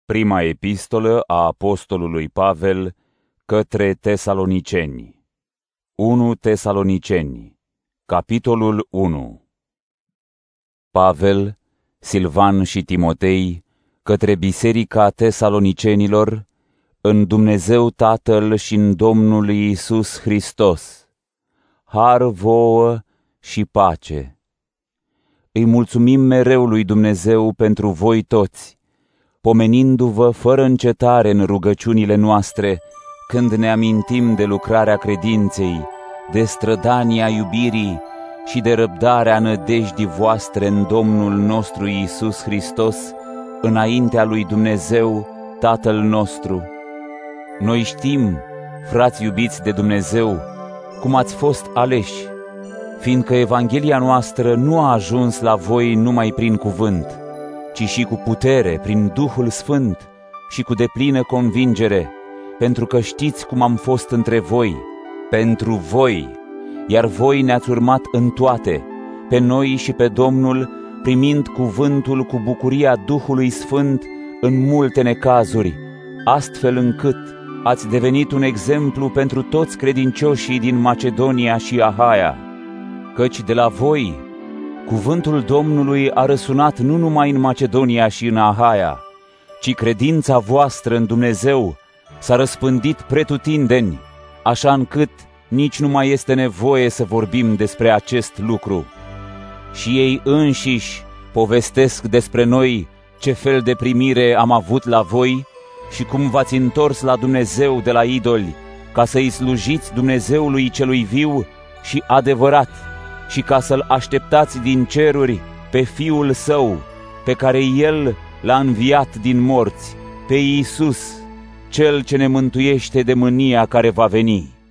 Prima epistolă a apostolului Pavel către Tesaloniceni. 1 Tesaloniceni, capitolul 1. Pavel, Silvan și Timotei, către biserica tesalonicenilor, în Dumnezeu Tatăl și în Domnul Iisus Hristos, har vouă și pace. Îi mulțumim mereu lui Dumnezeu pentru voi toți, pomenindu-vă fără încetare în rugăciunile noastre, când ne amintim de lucrarea credinței, de strădania iubirii și de răbdarea nădejdii voastre în Domnul nostru Iisus Hristos, înaintea lui Dumnezeu, Tatăl nostru. Noi știm, frați iubiți de Dumnezeu, cum ați fost aleși, fiindcă Evanghelia noastră nu a ajuns la voi numai prin cuvânt, ci și cu putere, prin Duhul Sfânt și cu deplină convingere, pentru că știți cum am fost între voi, pentru voi, iar voi ne-ați urmat în toate, pe noi și pe Domnul, primind cuvântul cu bucuria Duhului Sfânt în multe necazuri, astfel încât ați devenit un exemplu pentru toți credincioșii din Macedonia și Ahaia, căci de la voi cuvântul Domnului a răsunat nu numai în Macedonia și în Ahaia, ci credința voastră în Dumnezeu s-a răspândit pretutindeni, așa încât nici nu mai este nevoie să vorbim despre acest lucru. Și ei înșiși povestesc despre noi ce fel de primire am avut la voi și cum v-ați întors la Dumnezeu de la idoli, ca să-i slujiți Dumnezeului celui viu și adevărat, și ca să-L așteptați din ceruri pe Fiul Său, pe care El l-a înviat din morți, pe Iisus, Cel ce ne mântuiește de mânia care va veni.